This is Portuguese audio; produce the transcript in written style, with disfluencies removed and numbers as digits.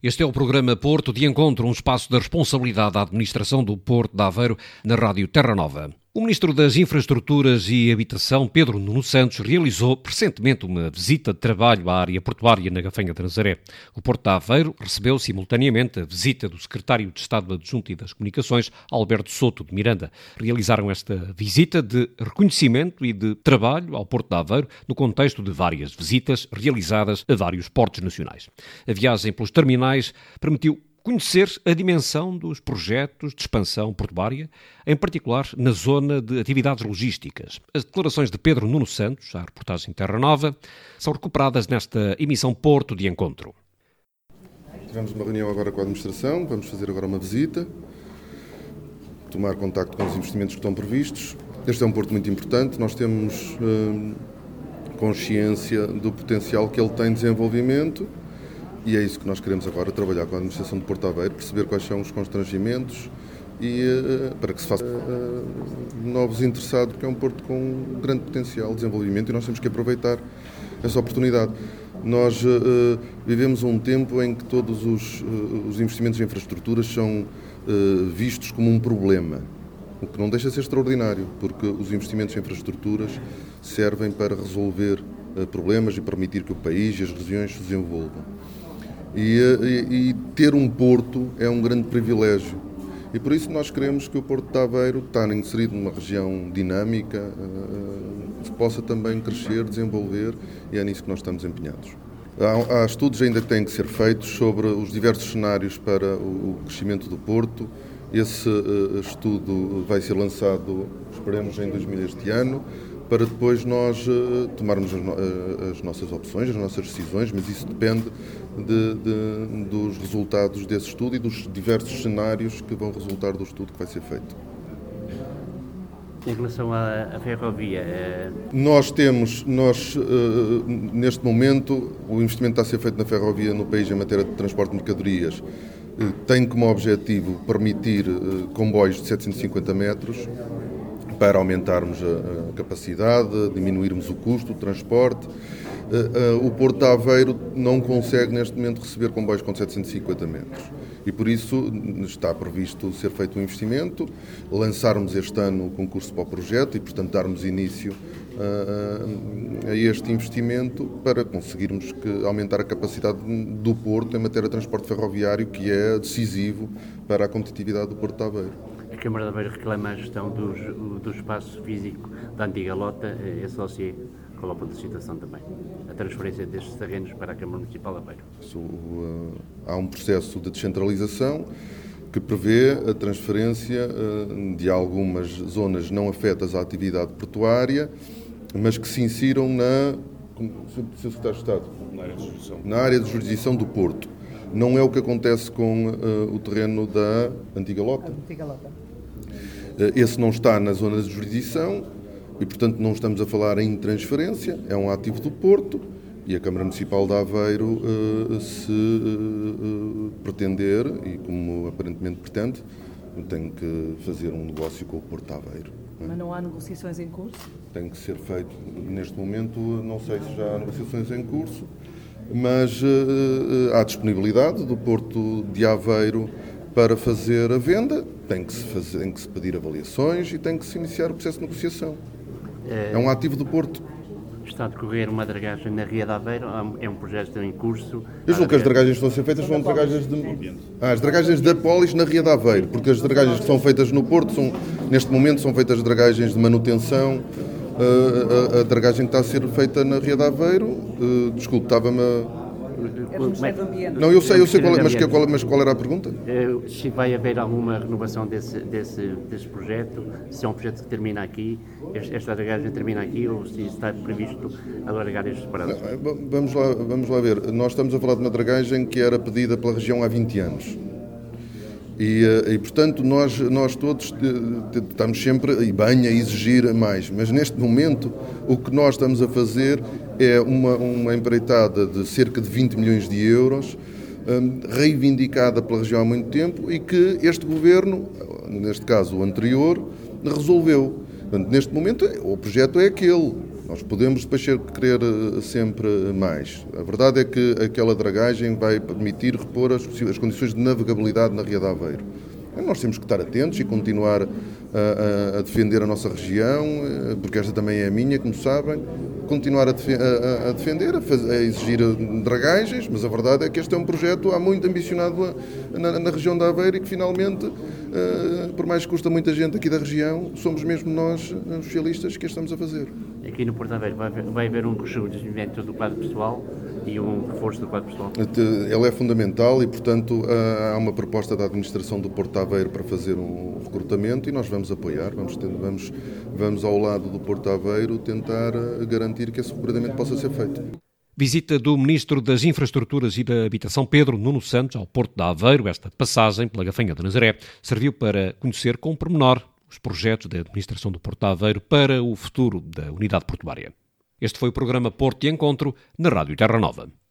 Este é o programa Porto de Encontro, um espaço da responsabilidade da administração do Porto de Aveiro na Rádio Terra Nova. O Ministro das Infraestruturas e Habitação, Pedro Nuno Santos, realizou recentemente uma visita de trabalho à área portuária na Gafanha de Nazaré. O Porto de Aveiro recebeu simultaneamente a visita do Secretário de Estado Adjunto e das Comunicações, Alberto Souto de Miranda. Realizaram esta visita de reconhecimento e de trabalho ao Porto de Aveiro no contexto de várias visitas realizadas a vários portos nacionais. A viagem pelos terminais permitiu conhecer a dimensão dos projetos de expansão portuária, em particular na zona de atividades logísticas. As declarações de Pedro Nuno Santos, à reportagem Terra Nova, são recuperadas nesta emissão Porto de Encontro. Tivemos uma reunião agora com a administração, vamos fazer agora uma visita, tomar contacto com os investimentos que estão previstos. Este é um porto muito importante, nós temos consciência do potencial que ele tem de desenvolvimento. E é isso que nós queremos agora, trabalhar com a administração de Porto Aveiro, perceber quais são os constrangimentos e para que se faça novos interessados, porque é um porto com grande potencial de desenvolvimento e nós temos que aproveitar essa oportunidade. Nós vivemos um tempo em que todos os investimentos em infraestruturas são vistos como um problema, o que não deixa de ser extraordinário, porque os investimentos em infraestruturas servem para resolver problemas e permitir que o país e as regiões se desenvolvam. E ter um porto é um grande privilégio. E por isso nós queremos que o Porto de Aveiro, está inserido numa região dinâmica, que possa também crescer, desenvolver, e é nisso que nós estamos empenhados. Há estudos ainda que têm que ser feitos sobre os diversos cenários para o crescimento do Porto. Esse estudo vai ser lançado, esperemos, em 2000 este ano, para depois nós tomarmos as nossas opções, as nossas decisões, mas isso depende dos resultados desse estudo e dos diversos cenários que vão resultar do estudo que vai ser feito. Em relação à ferrovia... Neste momento, o investimento que está a ser feito na ferrovia no país em matéria de transporte de mercadorias tem como objetivo permitir comboios de 750 metros, para aumentarmos a capacidade, diminuirmos o custo do transporte. O Porto de Aveiro não consegue neste momento receber comboios com 750 metros e por isso está previsto ser feito um investimento, lançarmos este ano o concurso para o projeto e, portanto, darmos início a este investimento para conseguirmos aumentar a capacidade do Porto em matéria de transporte ferroviário, que é decisivo para a competitividade do Porto de Aveiro. A Câmara de Aveiro reclama a gestão do espaço físico da antiga Lota, associa com a ponto de situação também, a transferência destes terrenos para a Câmara Municipal de Aveiro. Há um processo de descentralização que prevê a transferência de algumas zonas não afetas à atividade portuária, mas que se insiram na área de jurisdição do Porto. Não é o que acontece com o terreno da antiga Lota. Esse não está na zona de jurisdição e, portanto, não estamos a falar em transferência, é um ativo do Porto e a Câmara Municipal de Aveiro, se pretender, e como aparentemente pretende, tem que fazer um negócio com o Porto de Aveiro. Mas não há negociações em curso? Tem que ser feito, neste momento, não sei se já há negociações em curso, mas há disponibilidade do Porto de Aveiro para fazer a venda, tem que se pedir avaliações e tem que se iniciar o processo de negociação. É um ativo do Porto. Está a decorrer uma dragagem na Ria de Aveiro, é um projeto em curso. Eu julgo que as dragagens que estão a ser feitas são dragagens as dragagens da Polis na Ria de Aveiro, porque as dragagens que são feitas no Porto, neste momento, são feitas dragagens de manutenção. A dragagem que está a ser feita na Ria de Aveiro, desculpe, estava-me a... Não, eu sei mas qual era a pergunta? Se vai haver alguma renovação desse projeto, se é um projeto que termina aqui, esta dragagem termina aqui ou se está previsto alargar estes parados? Vamos lá ver. Nós estamos a falar de uma dragagem que era pedida pela região há 20 anos. E portanto, nós todos estamos sempre, e bem, a exigir mais. Mas neste momento, o que nós estamos a fazer é uma empreitada de cerca de 20 milhões de euros, reivindicada pela região há muito tempo e que este governo, neste caso o anterior, resolveu. Portanto, neste momento, o projeto é aquele. Nós podemos depois querer sempre mais. A verdade é que aquela dragagem vai permitir repor as condições de navegabilidade na Ria de Aveiro. Nós temos que estar atentos e continuar a defender a nossa região, porque esta também é a minha, como sabem. Continuar a defender, a exigir dragagens, mas a verdade é que este é um projeto há muito ambicionado na região de Aveiro e que finalmente, por mais que custa muita gente aqui da região, somos mesmo nós, os socialistas, que a estamos a fazer. Aqui no Porto Aveiro vai haver um rejuvenescimento do quadro pessoal e um reforço do quadro pessoal? Ele é fundamental e, portanto, há uma proposta da administração do Porto Aveiro para fazer um recrutamento e nós vamos apoiar, vamos ao lado do Porto Aveiro tentar garantir que esse recrutamento possa ser feito. Visita do Ministro das Infraestruturas e da Habitação, Pedro Nuno Santos, ao Porto de Aveiro. Esta passagem pela Gafanha de Nazaré serviu para conhecer com pormenor os projetos da administração do Porto de Aveiro para o futuro da unidade portuária. Este foi o programa Porto de Encontro, na Rádio Terra Nova.